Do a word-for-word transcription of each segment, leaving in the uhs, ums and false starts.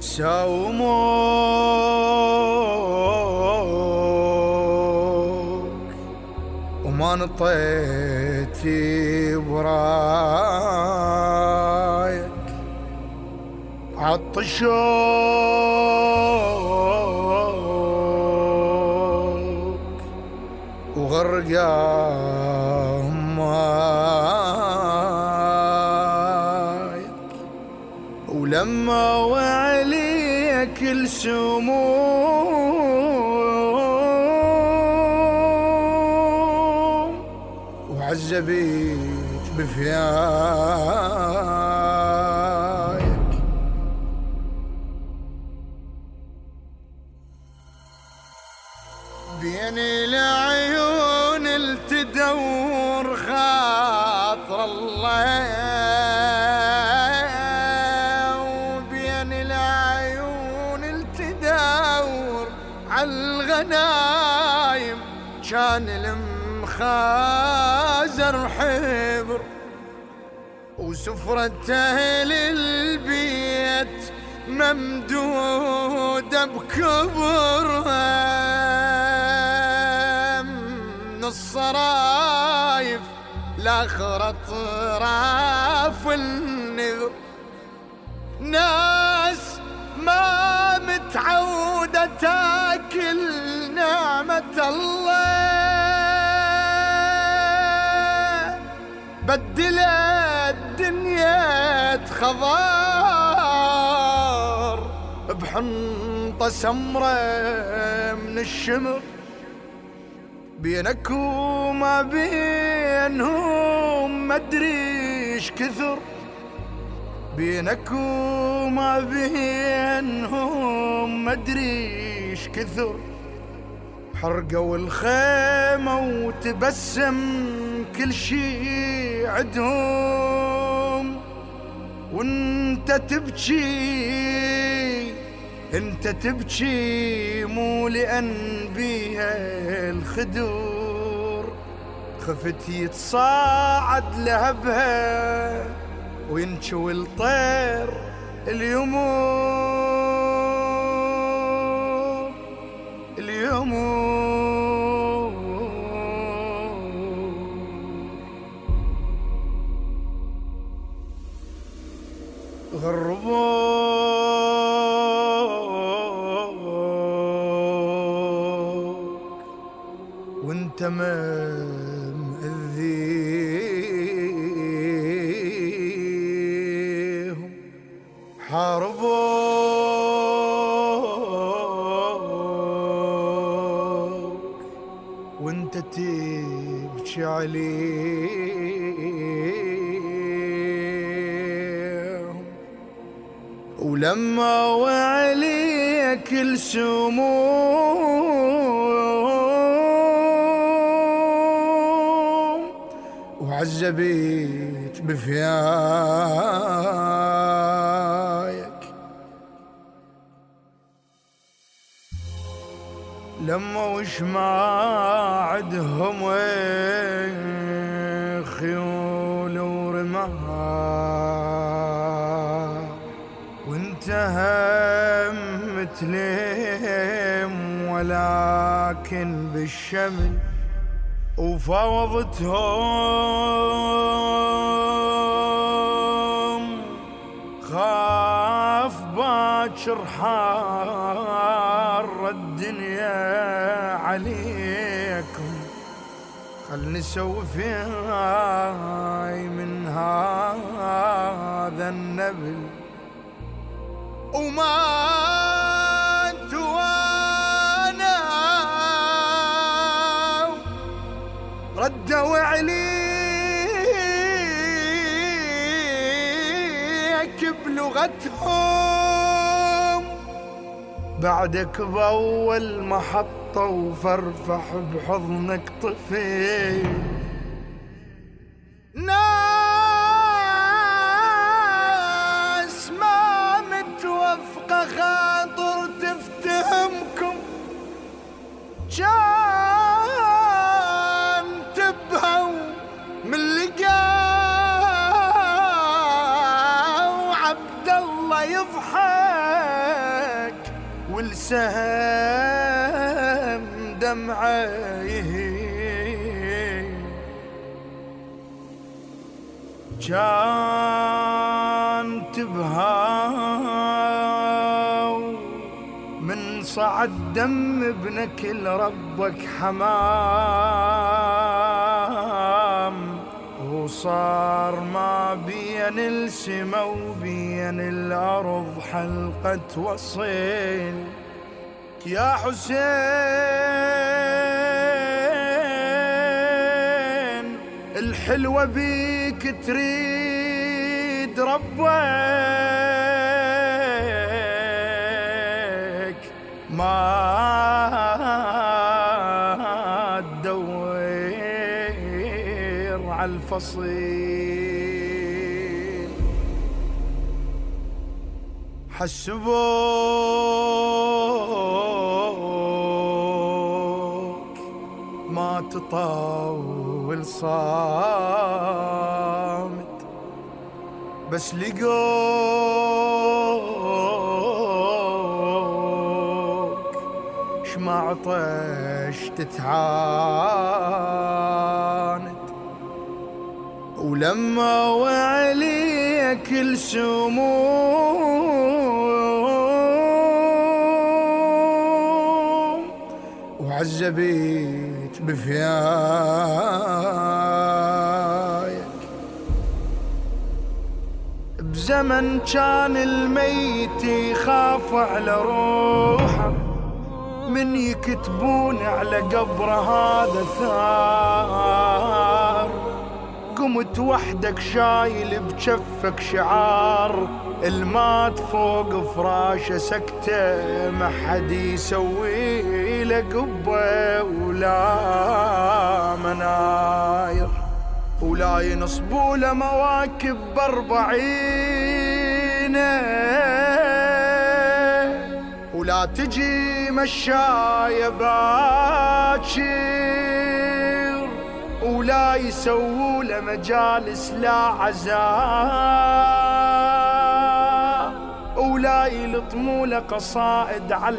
ساوموك وما نطيتي برايك، عطشوك وغرقان مايك، ولما وعليك السموم وعذبيت بفياك. بين العيون التدور خاطر الله، وبين العيون التدور عالغنايم كان المخازر حبر، وسفرته للبيت ممدودة بكبرها من الصرايف لاخر اطراف النذر. ناس ما متعودة تاكل نعمة الله، بدلت دنيا خضار بحنطة سمرة من الشمر. بينك وما بينهم مدريش كثر، بينك وما بينهم مدريش كثر. حرقوا الخيمة وتبسم كل شي عدهم، وانت تبكي انت تبكي مو لأن بيها الخدور. خفت يتصاعد لهبها وينشوي الطير اليمور اليمور. غربوك وانت مأذيهم، حاربوك وانت تبكي عليهم، ولما وعليك السموم وعذبيت بفياك. لما وش ما عدهم خيول ورماها، وانت هم تلم ولكن بالشمل وفاوضتهم. خاف باكر حار الدنيا عليكم، خل نسوي فيها من هذا النبل. وما توانا ردوا عليك بلغتهم، بعدك بأول محطة وفرفح بحضنك طفل. ناس ما متوفقة خاطر تفتهمكم، كان تبهوا من لقاو عبد الله يضحك والسهم دمعه يهيل، كان تبهاو من صعد دم ابنك لربك حمام، وصار ما بين السما وبين الأرض حلقة وصيل. يا حسين الحلوة بيك تريد ربك، ما تدور عالفصيل. حسبوك ما تطول صامت، بس لقوك شما عطش تتعاند، ولما وعليك السموم وعذبت بفيايك. بزمن كان الميت يخاف على روحه، من يكتبون على قبره هذا ثار، قمت وحدك شايل بجفك شعار، المات فوق فراشه سكته ما حد يسوي له قبه ولا مناير، ولا ينصبوا له مواكب باربعينه، ولا تجي مشاية باكر، ولا يسووا له مجالس لا عزاء، ولا يلطموا له قصائد على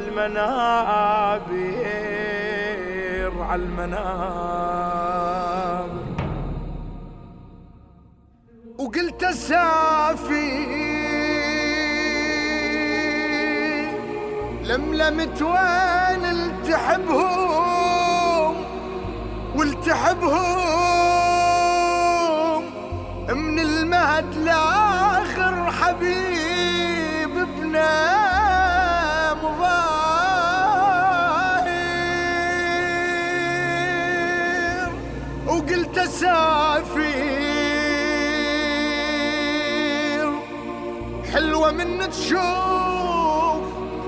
المنابر على المنابر. وقلت اسافي لملمت وين التحبهم، والتحبهم من المهد لاخر حبيب ابنه مظاهر. وقلت اسافر حلوة من تشوف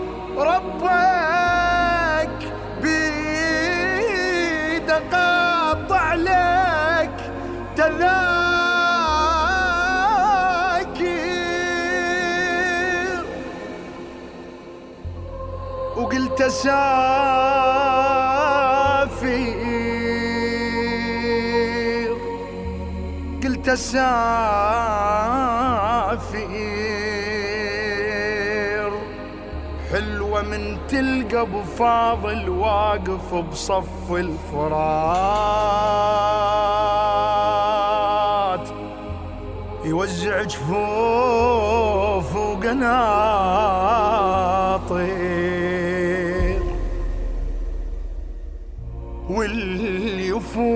ربك بيده قاطع لك تذاكر. وقلت اسافر، قلت اسافر حلوة من تلقى ابو فاضل واقف بصف الفرات، يوزع جفوف وقناطير، واللي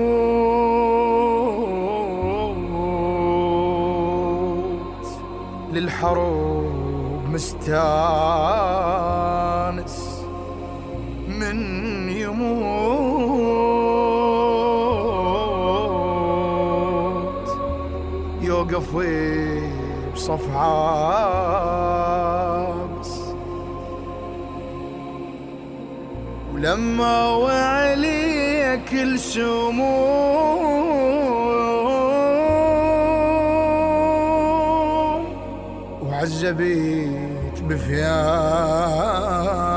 يفوت للحروب مستانس، من يموت يوقف بصف عابس. ولما وعليك السموم وعذبت بفياك،